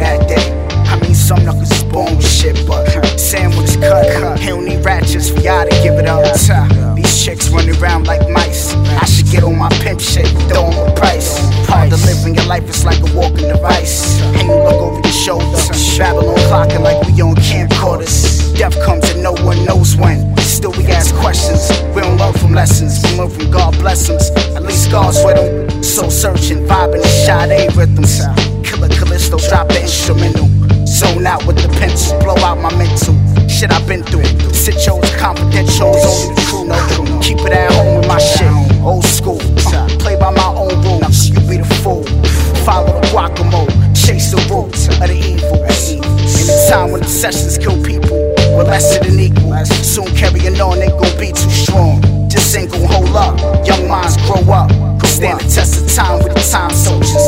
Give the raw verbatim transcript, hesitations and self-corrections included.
that day. I mean, some knuckles is born with shit, but sandwich cut. He don't need ratchets for y'all to give it up. These chicks running around like mice. I should get on my pimp shit, throw them a price. Hard to live in your life, it's like a walking device. And you look over your shoulder, Babylon clocking like we on camcorders. Death comes and no one knows when. Still we ask questions, we don't learn from lessons. We learn from God blessings, at least God's with them. Soul searching, vibing the Sade rhythms. Killer Callisto, drop the instrumental. Zone out with the pencil, blow out my mental. Shit I've been through, situations confidential, only the crew know. Keep it at home with my shit, old school. Uh, play by my own rules, you be the fool. Follow the guacamole, chase the roots of the evils. In the time when obsessions kill people, we're lesser than equal. Soon carrying on, ain't gon' be too strong. Just ain't gon' hold up, young minds grow up. Stand the test of time with the time soldiers.